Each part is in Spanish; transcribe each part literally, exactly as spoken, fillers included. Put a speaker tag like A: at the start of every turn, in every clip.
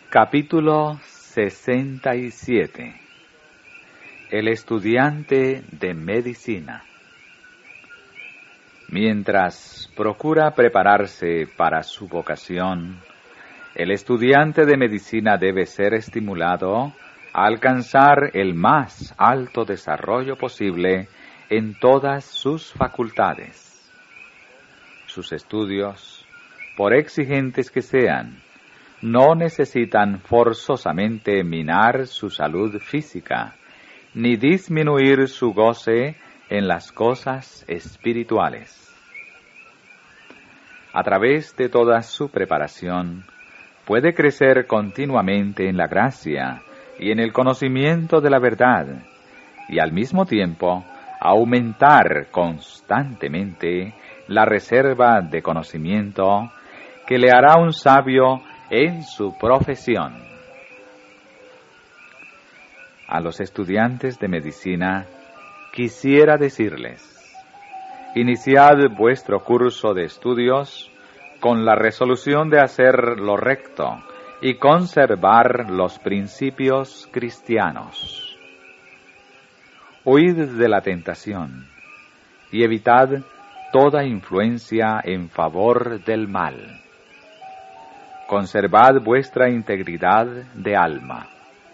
A: Capítulo sesenta y siete. El estudiante de medicina. Mientras procura prepararse para su vocación, el estudiante de medicina debe ser estimulado a alcanzar el más alto desarrollo posible en todas sus facultades. Sus estudios, por exigentes que sean, no necesitan forzosamente minar su salud física, ni disminuir su goce en las cosas espirituales. A través de toda su preparación, puede crecer continuamente en la gracia y en el conocimiento de la verdad, y al mismo tiempo aumentar constantemente la reserva de conocimiento que le hará un sabio en su profesión. A los estudiantes de medicina quisiera decirles: iniciad vuestro curso de estudios con la resolución de hacer lo recto y conservar los principios cristianos. Huid de la tentación y evitad toda influencia en favor del mal. Conservad vuestra integridad de alma.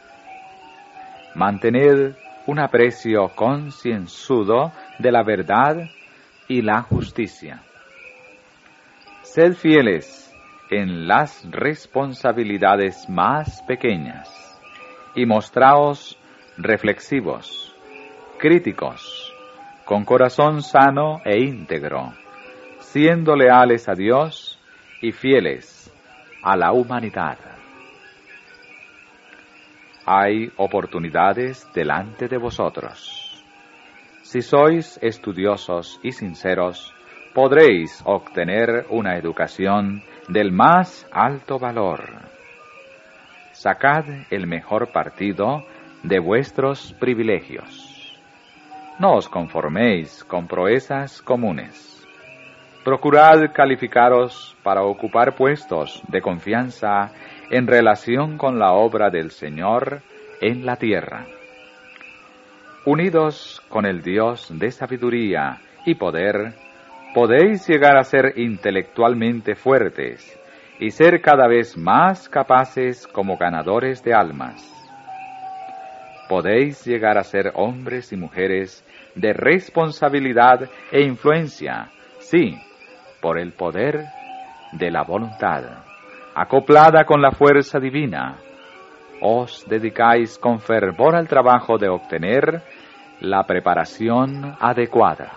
A: Mantened un aprecio concienzudo de la verdad y la justicia. Sed fieles en las responsabilidades más pequeñas y mostraos reflexivos, críticos, con corazón sano e íntegro, siendo leales a Dios y fieles a la humanidad. Hay oportunidades delante de vosotros. Si sois estudiosos y sinceros, podréis obtener una educación del más alto valor. Sacad el mejor partido de vuestros privilegios. No os conforméis con proezas comunes. Procurad calificaros para ocupar puestos de confianza en relación con la obra del Señor en la tierra. Unidos con el Dios de sabiduría y poder, podéis llegar a ser intelectualmente fuertes y ser cada vez más capaces como ganadores de almas. Podéis llegar a ser hombres y mujeres de responsabilidad e influencia, sí, por el poder de la voluntad, acoplada con la fuerza divina. Os dedicáis con fervor al trabajo de obtener la preparación adecuada.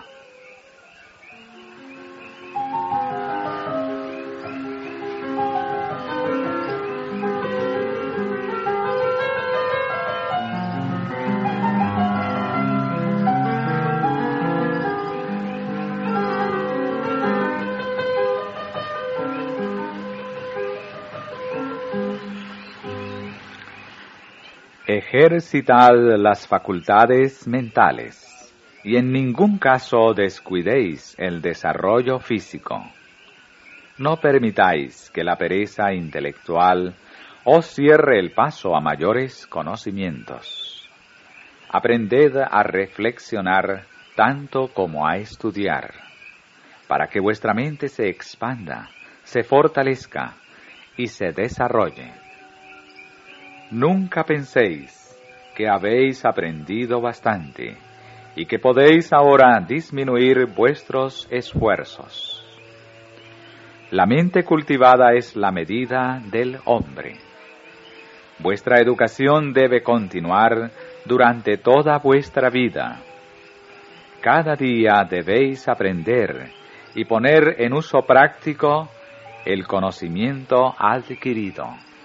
A: Ejercitad las facultades mentales y en ningún caso descuidéis el desarrollo físico. No permitáis que la pereza intelectual os cierre el paso a mayores conocimientos. Aprended a reflexionar tanto como a estudiar, para que vuestra mente se expanda, se fortalezca y se desarrolle. Nunca penséis que habéis aprendido bastante y que podéis ahora disminuir vuestros esfuerzos. La mente cultivada es la medida del hombre. Vuestra educación debe continuar durante toda vuestra vida. Cada día debéis aprender y poner en uso práctico el conocimiento adquirido.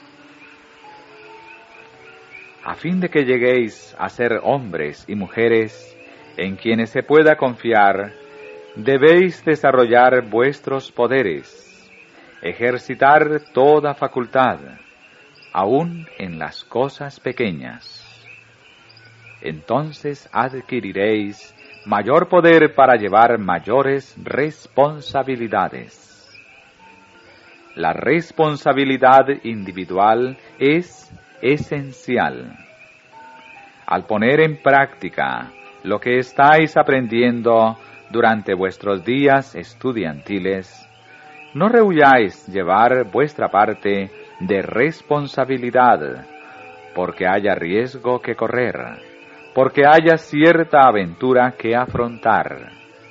A: A fin de que lleguéis a ser hombres y mujeres en quienes se pueda confiar, debéis desarrollar vuestros poderes, ejercitar toda facultad, aún en las cosas pequeñas. Entonces adquiriréis mayor poder para llevar mayores responsabilidades. la responsabilidad individual es esencial. Al poner en práctica lo que estáis aprendiendo durante vuestros días estudiantiles, no rehuyáis llevar vuestra parte de responsabilidad, porque haya riesgo que correr, porque haya cierta aventura que afrontar.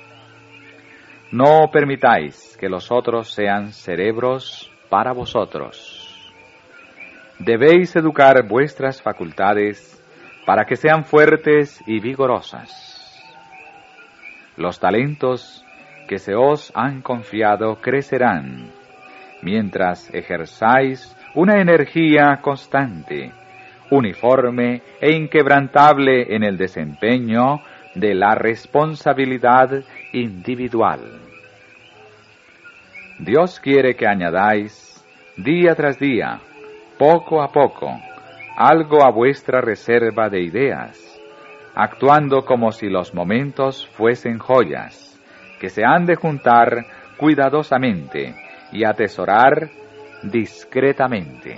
A: No permitáis que los otros sean cerebros para vosotros. Debéis educar vuestras facultades para que sean fuertes y vigorosas. Los talentos que se os han confiado crecerán, mientras ejerzáis una energía constante, uniforme e inquebrantable en el desempeño de la responsabilidad individual. Dios quiere que añadáis, día tras día, poco a poco, algo a vuestra reserva de ideas, actuando como si los momentos fuesen joyas, que se han de juntar cuidadosamente y atesorar discretamente.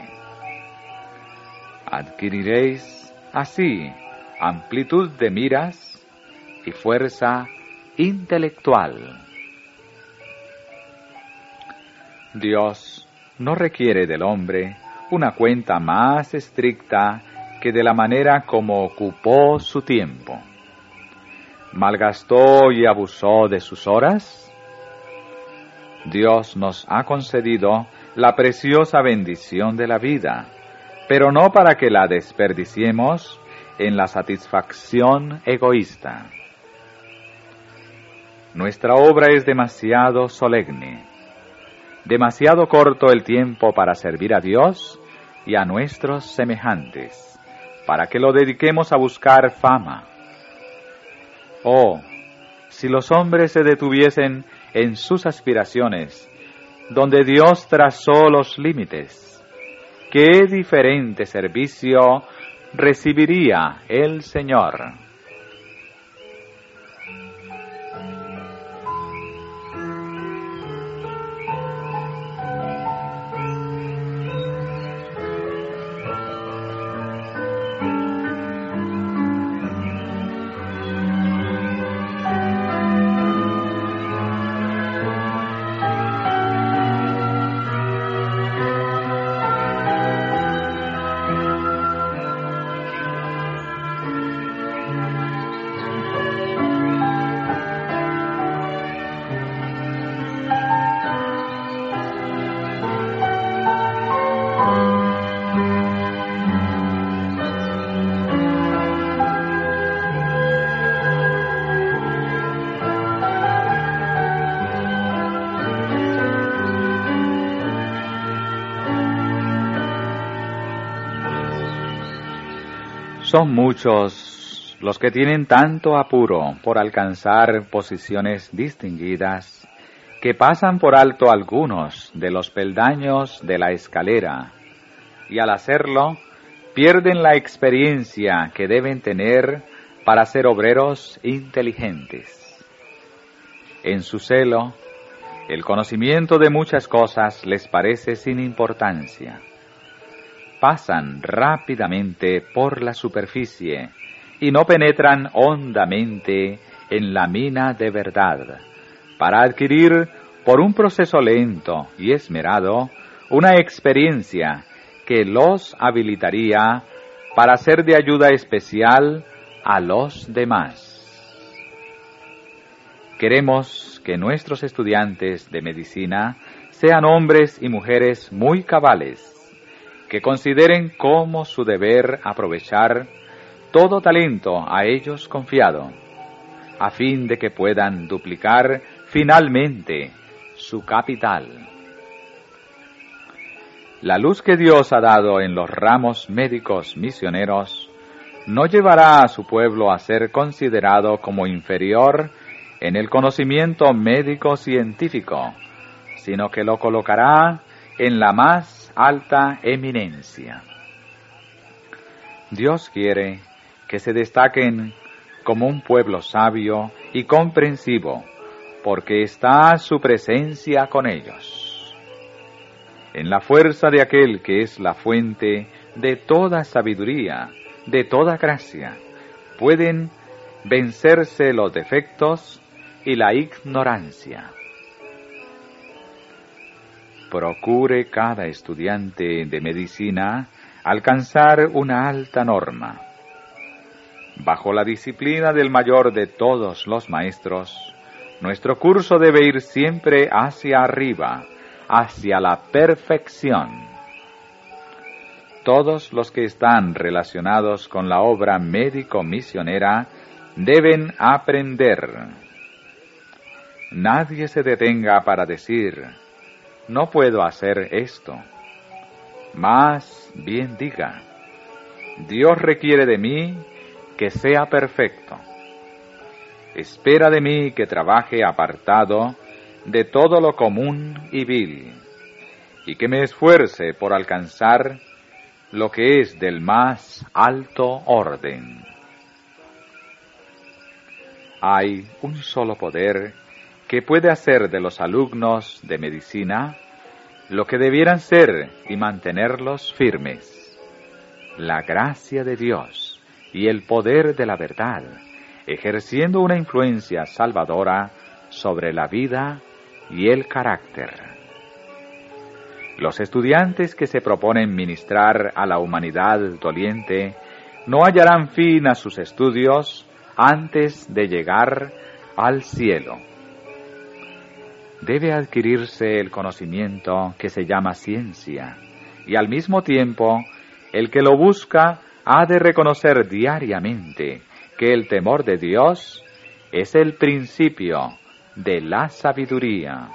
A: Adquiriréis así amplitud de miras y fuerza intelectual. Dios no requiere del hombre una cuenta más estricta que de la manera como ocupó su tiempo. ¿Malgastó y abusó de sus horas? Dios nos ha concedido la preciosa bendición de la vida, pero no para que la desperdiciemos en la satisfacción egoísta. Nuestra obra es demasiado solemne, demasiado corto el tiempo para servir a Dios y a nuestros semejantes, para que lo dediquemos a buscar fama. Oh, si los hombres se detuviesen en sus aspiraciones, donde Dios trazó los límites, qué diferente servicio recibiría el Señor. Son muchos los que tienen tanto apuro por alcanzar posiciones distinguidas que pasan por alto algunos de los peldaños de la escalera y al hacerlo pierden la experiencia que deben tener para ser obreros inteligentes. En su celo, el conocimiento de muchas cosas les parece sin importancia. Pasan rápidamente por la superficie y no penetran hondamente en la mina de verdad, para adquirir por un proceso lento y esmerado una experiencia que los habilitaría para ser de ayuda especial a los demás. Queremos que nuestros estudiantes de medicina sean hombres y mujeres muy cabales, que consideren como su deber aprovechar todo talento a ellos confiado, a fin de que puedan duplicar finalmente su capital. La luz que Dios ha dado en los ramos médicos misioneros no llevará a su pueblo a ser considerado como inferior en el conocimiento médico científico, sino que lo colocará en la más alta eminencia. Dios quiere que se destaquen como un pueblo sabio y comprensivo, porque está su presencia con ellos. en la fuerza de aquel que es la fuente de toda sabiduría, de toda gracia, pueden vencerse los defectos y la ignorancia. Procure cada estudiante de medicina alcanzar una alta norma. Bajo la disciplina del mayor de todos los maestros, nuestro curso debe ir siempre hacia arriba, hacia la perfección. Todos los que están relacionados con la obra médico-misionera deben aprender. Nadie se detenga para decir, no puedo hacer esto. Más bien diga, Dios requiere de mí que sea perfecto. Espera de mí que trabaje apartado de todo lo común y vil, y que me esfuerce por alcanzar lo que es del más alto orden. Hay un solo poder que puede hacer de los alumnos de medicina lo que debieran ser y mantenerlos firmes: la gracia de Dios y el poder de la verdad, ejerciendo una influencia salvadora sobre la vida y el carácter. Los estudiantes que se proponen ministrar a la humanidad doliente no hallarán fin a sus estudios antes de llegar al cielo. Debe adquirirse el conocimiento que se llama ciencia, y al mismo tiempo el que lo busca ha de reconocer diariamente que el temor de Dios es el principio de la sabiduría.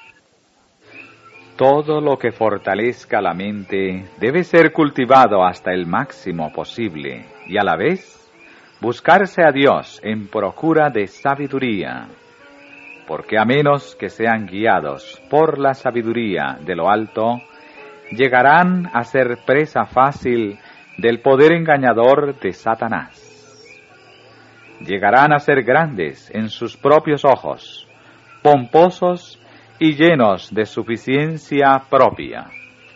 A: Todo lo que fortalezca la mente debe ser cultivado hasta el máximo posible y a la vez buscarse a Dios en procura de sabiduría, porque a menos que sean guiados por la sabiduría de lo alto, llegarán a ser presa fácil del poder engañador de Satanás. Llegarán a ser grandes en sus propios ojos, pomposos y llenos de suficiencia propia.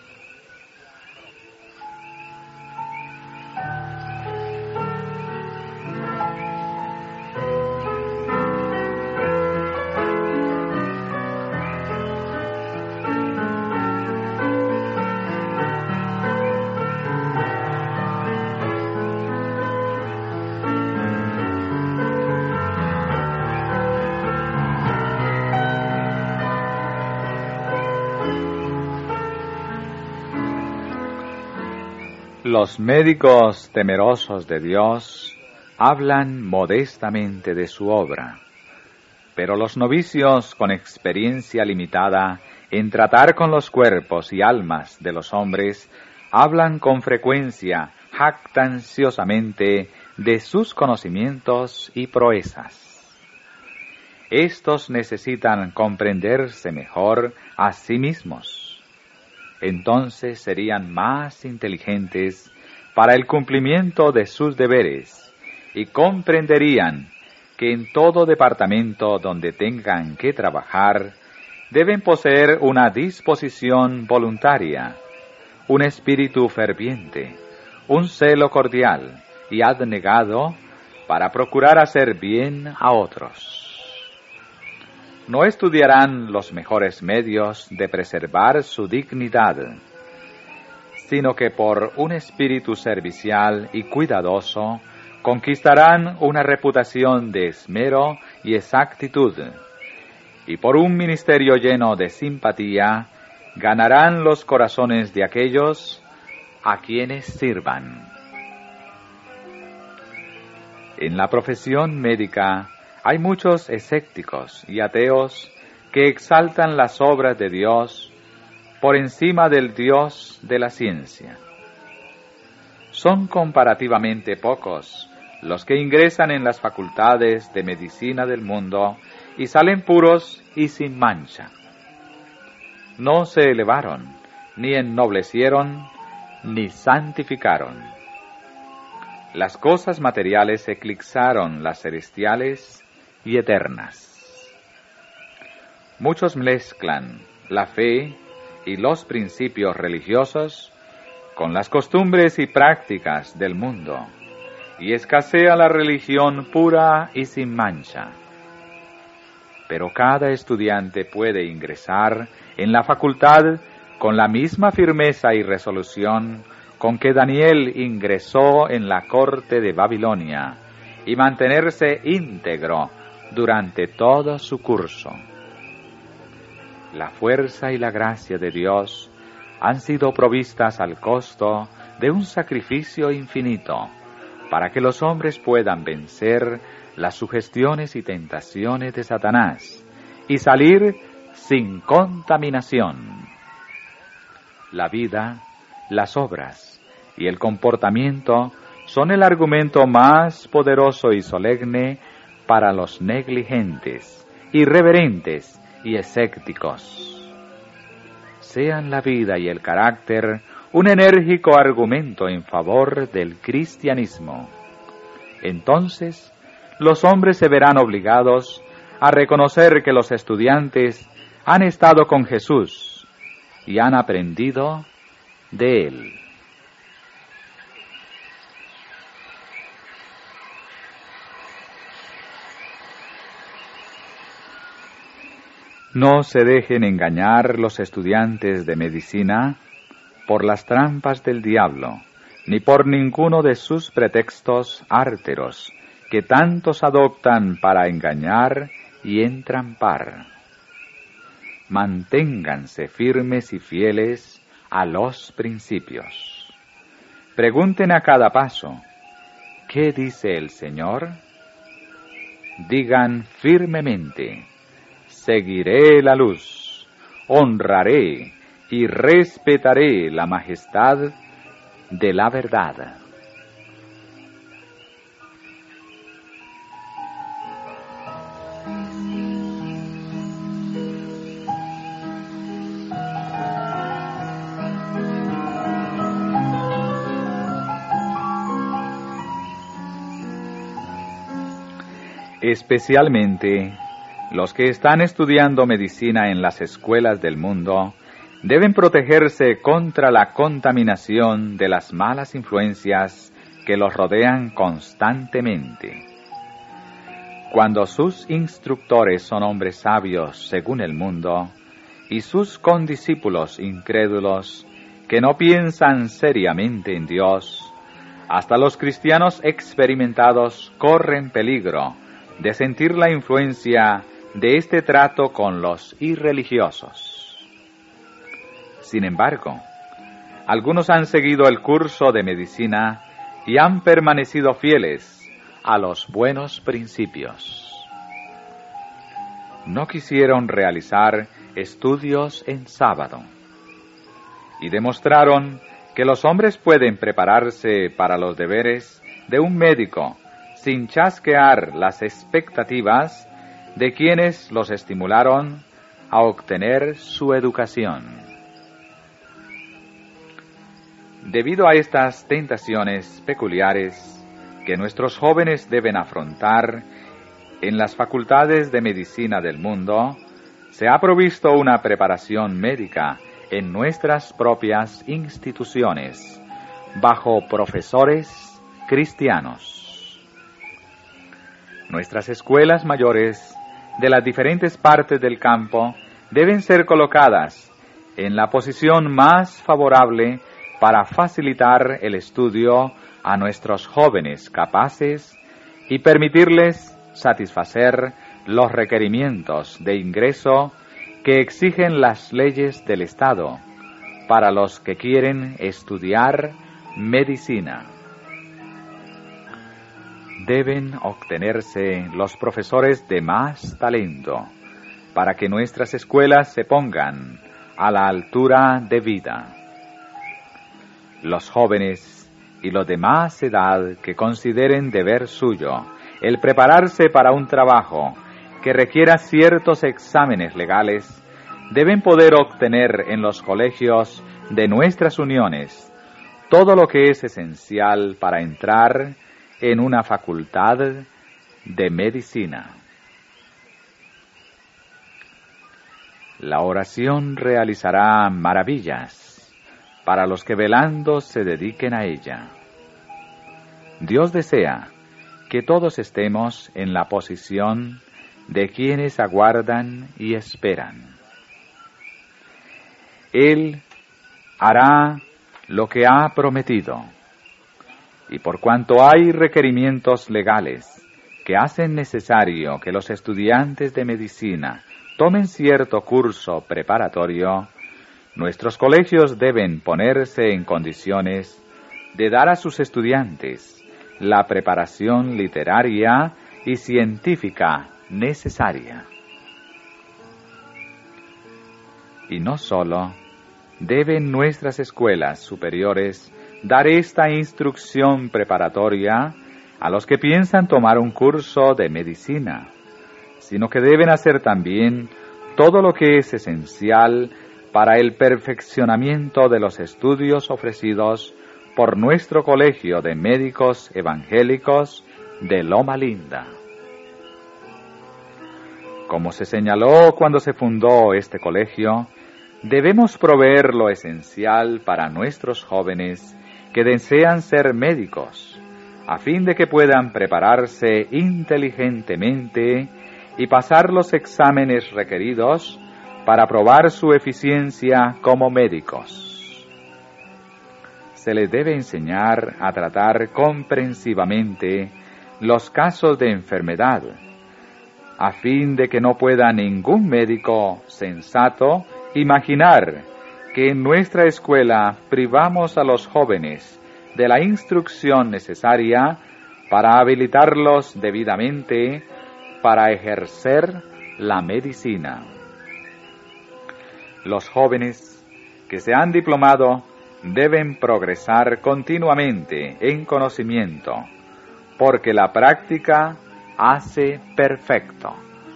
A: Los médicos temerosos de Dios hablan modestamente de su obra, pero los novicios con experiencia limitada en tratar con los cuerpos y almas de los hombres hablan con frecuencia jactanciosamente de sus conocimientos y proezas. Estos necesitan comprenderse mejor a sí mismos. Entonces serían más inteligentes para el cumplimiento de sus deberes y comprenderían que en todo departamento donde tengan que trabajar deben poseer una disposición voluntaria, un espíritu ferviente, un celo cordial y abnegado para procurar hacer bien a otros. No estudiarán los mejores medios de preservar su dignidad, sino que por un espíritu servicial y cuidadoso conquistarán una reputación de esmero y exactitud, y por un ministerio lleno de simpatía ganarán los corazones de aquellos a quienes sirvan. En la profesión médica hay muchos escépticos y ateos que exaltan las obras de Dios por encima del Dios de la ciencia. Son comparativamente pocos los que ingresan en las facultades de medicina del mundo y salen puros y sin mancha. No se elevaron, ni ennoblecieron, ni santificaron. Las cosas materiales eclipsaron las celestiales y eternas. Muchos mezclan la fe y los principios religiosos con las costumbres y prácticas del mundo, y escasea la religión pura y sin mancha. Pero cada estudiante puede ingresar en la facultad con la misma firmeza y resolución con que Daniel ingresó en la corte de Babilonia y mantenerse íntegro durante todo su curso. La fuerza y la gracia de Dios han sido provistas al costo de un sacrificio infinito para que los hombres puedan vencer las sugestiones y tentaciones de Satanás y salir sin contaminación. La vida, las obras y el comportamiento son el argumento más poderoso y solemne para los negligentes, irreverentes y escépticos. Sean la vida y el carácter un enérgico argumento en favor del cristianismo. Entonces, los hombres se verán obligados a reconocer que los estudiantes han estado con Jesús y han aprendido de Él. No se dejen engañar los estudiantes de medicina por las trampas del diablo, ni por ninguno de sus pretextos árteros que tantos adoptan para engañar y entrampar. Manténganse firmes y fieles a los principios. Pregunten a cada paso, ¿qué dice el Señor? Digan firmemente, seguiré la luz, honraré y respetaré la majestad de la verdad. Especialmente los que están estudiando medicina en las escuelas del mundo deben protegerse contra la contaminación de las malas influencias que los rodean constantemente. Cuando sus instructores son hombres sabios según el mundo, y sus condiscípulos incrédulos que no piensan seriamente en Dios, hasta los cristianos experimentados corren peligro de sentir la influencia de este trato con los irreligiosos. Sin embargo, algunos han seguido el curso de medicina y han permanecido fieles a los buenos principios. No quisieron realizar estudios en sábado y demostraron que los hombres pueden prepararse para los deberes de un médico sin chasquear las expectativas de quienes los estimularon a obtener su educación. Debido a estas tentaciones peculiares que nuestros jóvenes deben afrontar en las facultades de medicina del mundo, se ha provisto una preparación médica en nuestras propias instituciones, bajo profesores cristianos. Nuestras escuelas mayores de las diferentes partes del campo deben ser colocadas en la posición más favorable para facilitar el estudio a nuestros jóvenes capaces y permitirles satisfacer los requerimientos de ingreso que exigen las leyes del Estado para los que quieren estudiar medicina. Deben obtenerse los profesores de más talento para que nuestras escuelas se pongan a la altura de vida. Los jóvenes y los de más edad que consideren deber suyo el prepararse para un trabajo que requiera ciertos exámenes legales, deben poder obtener en los colegios de nuestras uniones todo lo que es esencial para entrar en una facultad de medicina. La oración realizará maravillas para los que velando se dediquen a ella. Dios desea que todos estemos en la posición de quienes aguardan y esperan. Él hará lo que ha prometido, y por cuanto hay requerimientos legales que hacen necesario que los estudiantes de medicina tomen cierto curso preparatorio, nuestros colegios deben ponerse en condiciones de dar a sus estudiantes la preparación literaria y científica necesaria. Y no solo deben nuestras escuelas superiores dar esta instrucción preparatoria a los que piensan tomar un curso de medicina, sino que deben hacer también todo lo que es esencial para el perfeccionamiento de los estudios ofrecidos por nuestro Colegio de Médicos Evangélicos de Loma Linda. Como se señaló cuando se fundó este colegio, debemos proveer lo esencial para nuestros jóvenes que desean ser médicos, a fin de que puedan prepararse inteligentemente y pasar los exámenes requeridos para probar su eficiencia como médicos. Se les debe enseñar a tratar comprensivamente los casos de enfermedad, a fin de que no pueda ningún médico sensato imaginar que en nuestra escuela privamos a los jóvenes de la instrucción necesaria para habilitarlos debidamente para ejercer la medicina. Los jóvenes que se han diplomado deben progresar continuamente en conocimiento, porque la práctica hace perfecto.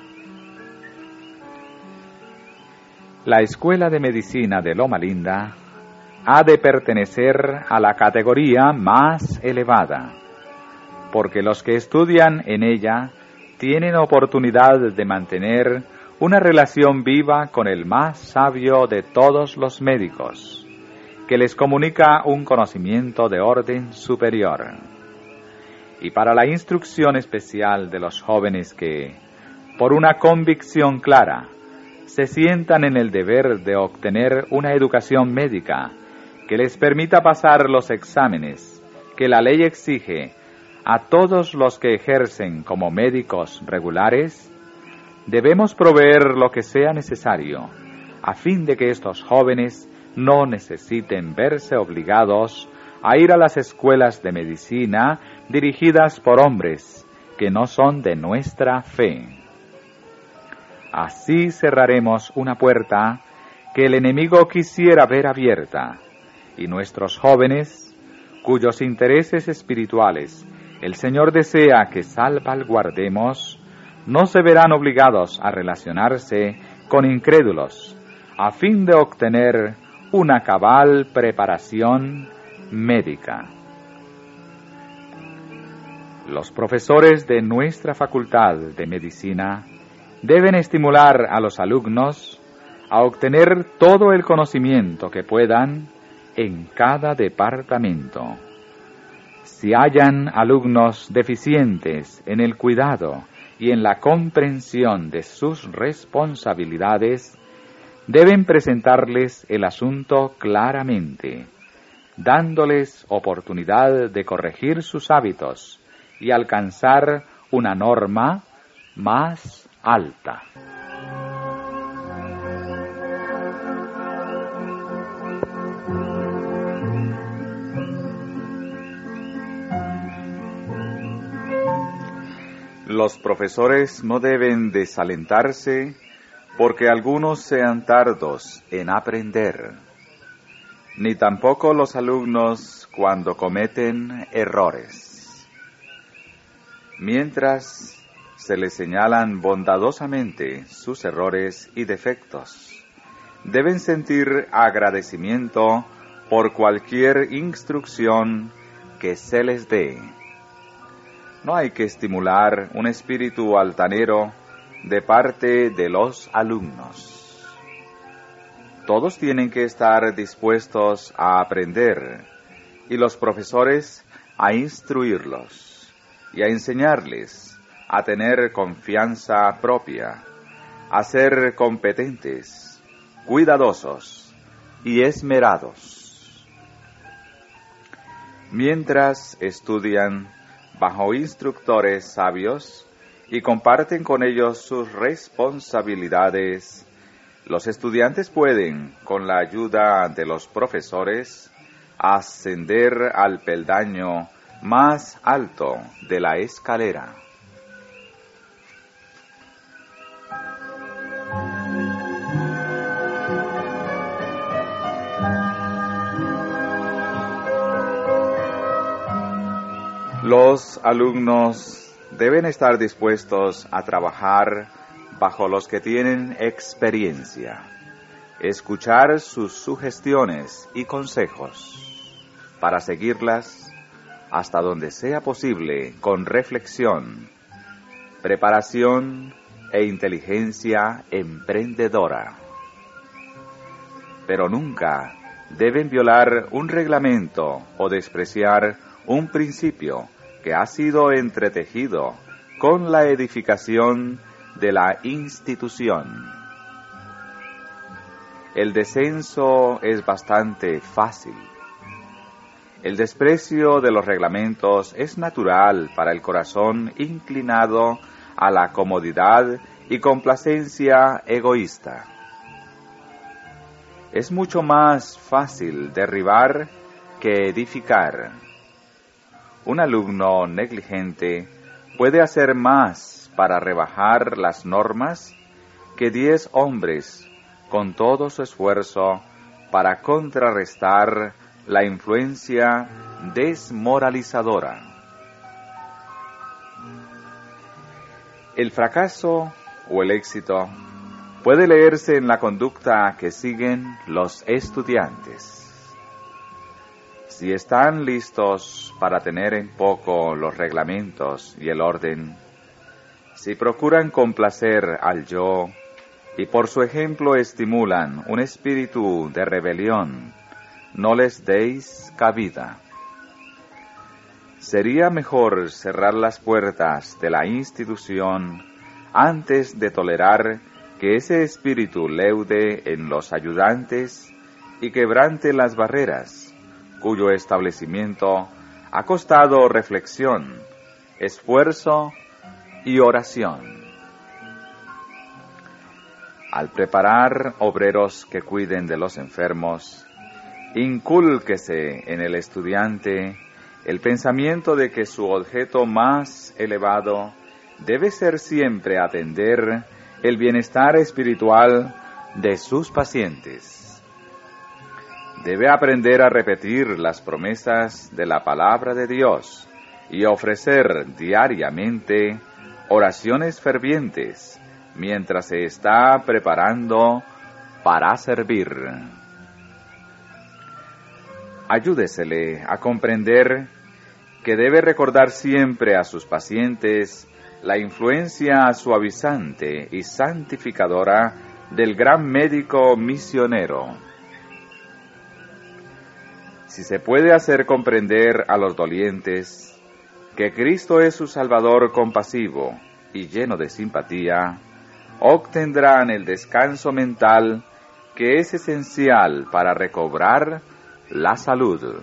A: La Escuela de Medicina de Loma Linda ha de pertenecer a la categoría más elevada, porque los que estudian en ella tienen oportunidad de mantener una relación viva con el más sabio de todos los médicos, que les comunica un conocimiento de orden superior. Y para la instrucción especial de los jóvenes que, por una convicción clara, se sientan en el deber de obtener una educación médica que les permita pasar los exámenes que la ley exige a todos los que ejercen como médicos regulares, debemos proveer lo que sea necesario a fin de que estos jóvenes no necesiten verse obligados a ir a las escuelas de medicina dirigidas por hombres que no son de nuestra fe. Así cerraremos una puerta que el enemigo quisiera ver abierta, y nuestros jóvenes, cuyos intereses espirituales el Señor desea que salvaguardemos, no se verán obligados a relacionarse con incrédulos, a fin de obtener una cabal preparación médica. Los profesores de nuestra Facultad de Medicina deben estimular a los alumnos a obtener todo el conocimiento que puedan en cada departamento. Si hayan alumnos deficientes en el cuidado y en la comprensión de sus responsabilidades, deben presentarles el asunto claramente, dándoles oportunidad de corregir sus hábitos y alcanzar una norma más alta. Los profesores no deben desalentarse porque algunos sean tardos en aprender, ni tampoco los alumnos cuando cometen errores. Mientras se les señalan bondadosamente sus errores y defectos, deben sentir agradecimiento por cualquier instrucción que se les dé. No hay que estimular un espíritu altanero de parte de los alumnos. Todos tienen que estar dispuestos a aprender y los profesores a instruirlos y a enseñarles a tener confianza propia, a ser competentes, cuidadosos y esmerados. Mientras estudian bajo instructores sabios y comparten con ellos sus responsabilidades, los estudiantes pueden, con la ayuda de los profesores, ascender al peldaño más alto de la escalera. Los alumnos deben estar dispuestos a trabajar bajo los que tienen experiencia, escuchar sus sugestiones y consejos, para seguirlas hasta donde sea posible con reflexión, preparación e inteligencia emprendedora. Pero nunca deben violar un reglamento o despreciar un principio que ha sido entretejido con la edificación de la institución. El descenso es bastante fácil. El desprecio de los reglamentos es natural para el corazón inclinado a la comodidad y complacencia egoísta. Es mucho más fácil derribar que edificar. Un alumno negligente puede hacer más para rebajar las normas que diez hombres con todo su esfuerzo para contrarrestar la influencia desmoralizadora. El fracaso o el éxito puede leerse en la conducta que siguen los estudiantes. Si están listos para tener en poco los reglamentos y el orden, si procuran complacer al yo y por su ejemplo estimulan un espíritu de rebelión, no les deis cabida. Sería mejor cerrar las puertas de la institución antes de tolerar que ese espíritu leude en los ayudantes y quebrante las barreras, cuyo establecimiento ha costado reflexión, esfuerzo y oración. Al preparar obreros que cuiden de los enfermos, incúlquese en el estudiante el pensamiento de que su objeto más elevado debe ser siempre atender el bienestar espiritual de sus pacientes. Debe aprender a repetir las promesas de la palabra de Dios y ofrecer diariamente oraciones fervientes mientras se está preparando para servir. Ayúdesele a comprender que debe recordar siempre a sus pacientes la influencia suavizante y santificadora del gran médico misionero. Si se puede hacer comprender a los dolientes que Cristo es su Salvador compasivo y lleno de simpatía, obtendrán el descanso mental que es esencial para recobrar la salud.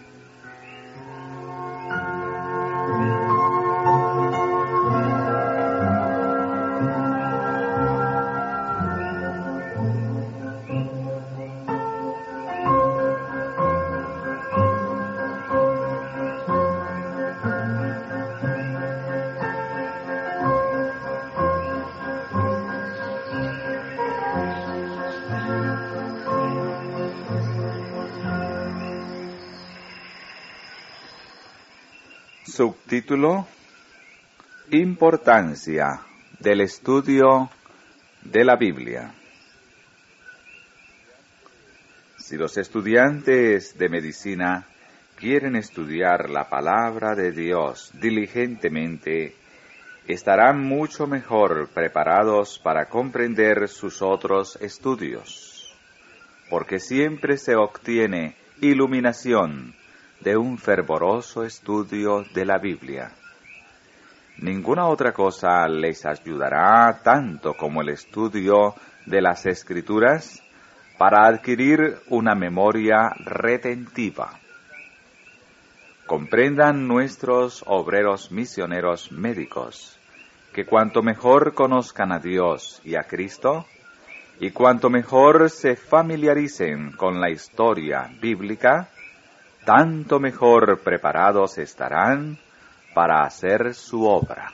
A: Subtítulo: Importancia del estudio de la Biblia. Si los estudiantes de medicina quieren estudiar la palabra de Dios diligentemente, estarán mucho mejor preparados para comprender sus otros estudios. porque siempre se obtiene iluminación de un fervoroso estudio de la Biblia. Ninguna otra cosa les ayudará tanto como el estudio de las Escrituras para adquirir una memoria retentiva. Comprendan nuestros obreros misioneros médicos que cuanto mejor conozcan a Dios y a Cristo, y cuanto mejor se familiaricen con la historia bíblica, tanto mejor preparados estarán para hacer su obra.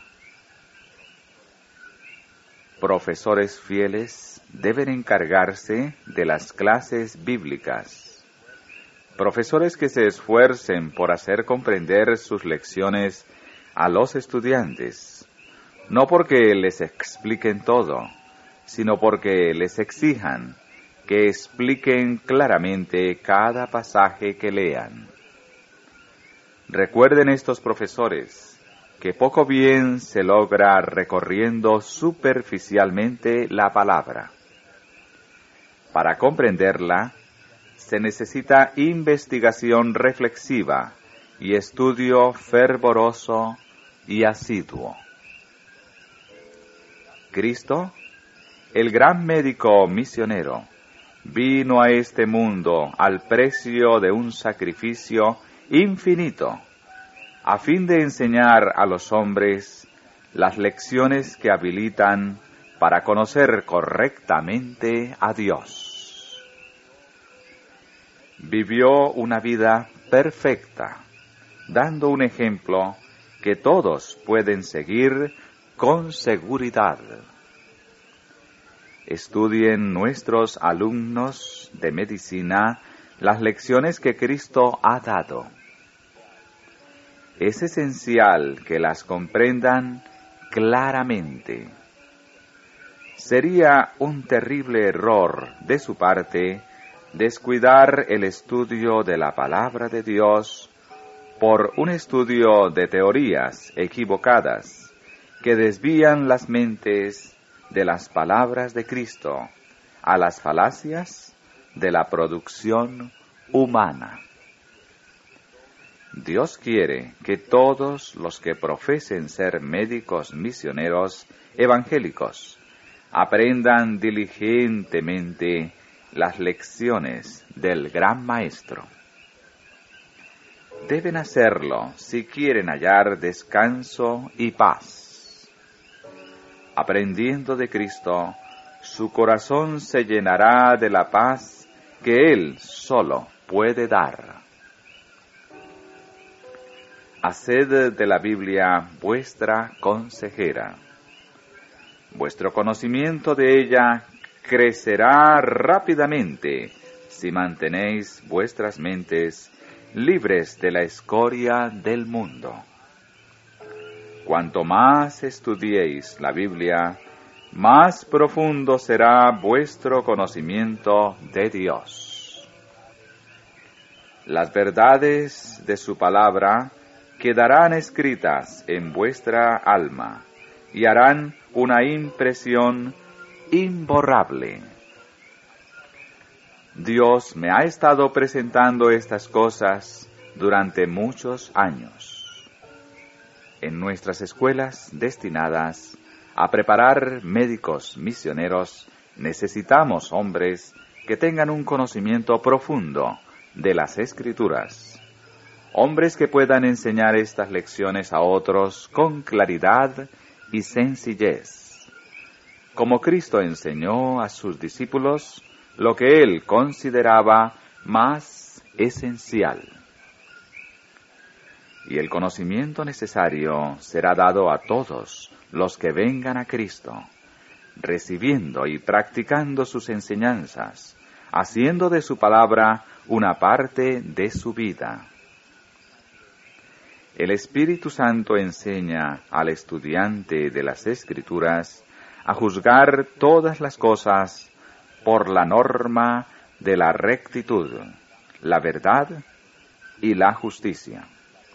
A: Profesores fieles deben encargarse de las clases bíblicas. Profesores que se esfuercen por hacer comprender sus lecciones a los estudiantes, no porque les expliquen todo, sino porque les exijan que expliquen claramente cada pasaje que lean. Recuerden estos profesores que poco bien se logra recorriendo superficialmente la palabra. Para comprenderla, se necesita investigación reflexiva y estudio fervoroso y asiduo. Cristo, el gran médico misionero, vino a este mundo al precio de un sacrificio infinito, a fin de enseñar a los hombres las lecciones que habilitan para conocer correctamente a Dios. Vivió una vida perfecta, dando un ejemplo que todos pueden seguir con seguridad. Estudien nuestros alumnos de medicina las lecciones que Cristo ha dado. Es esencial que las comprendan claramente. Sería un terrible error de su parte descuidar el estudio de la palabra de Dios por un estudio de teorías equivocadas que desvían las mentes de las palabras de Cristo a las falacias de la producción humana. Dios quiere que todos los que profesen ser médicos misioneros evangélicos aprendan diligentemente las lecciones del Gran Maestro. Deben hacerlo si quieren hallar descanso y paz. Aprendiendo de Cristo, su corazón se llenará de la paz que Él solo puede dar. Haced de la Biblia vuestra consejera. Vuestro conocimiento de ella crecerá rápidamente si mantenéis vuestras mentes libres de la escoria del mundo. Cuanto más estudiéis la Biblia, más profundo será vuestro conocimiento de Dios. Las verdades de su palabra quedarán escritas en vuestra alma y harán una impresión imborrable. Dios me ha estado presentando estas cosas durante muchos años. En nuestras escuelas destinadas a preparar médicos misioneros, necesitamos hombres que tengan un conocimiento profundo de las Escrituras. Hombres que puedan enseñar estas lecciones a otros con claridad y sencillez, como Cristo enseñó a sus discípulos lo que Él consideraba más esencial. Y el conocimiento necesario será dado a todos los que vengan a Cristo, recibiendo y practicando sus enseñanzas, haciendo de su palabra una parte de su vida. El Espíritu Santo enseña al estudiante de las Escrituras a juzgar todas las cosas por la norma de la rectitud, la verdad y la justicia.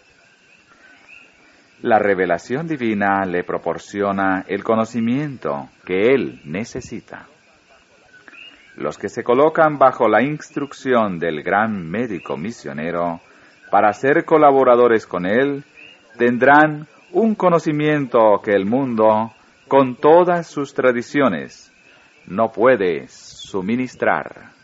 A: La revelación divina le proporciona el conocimiento que él necesita. Los que se colocan bajo la instrucción del gran médico misionero para ser colaboradores con él, tendrán un conocimiento que el mundo, con todas sus tradiciones, no puede suministrar.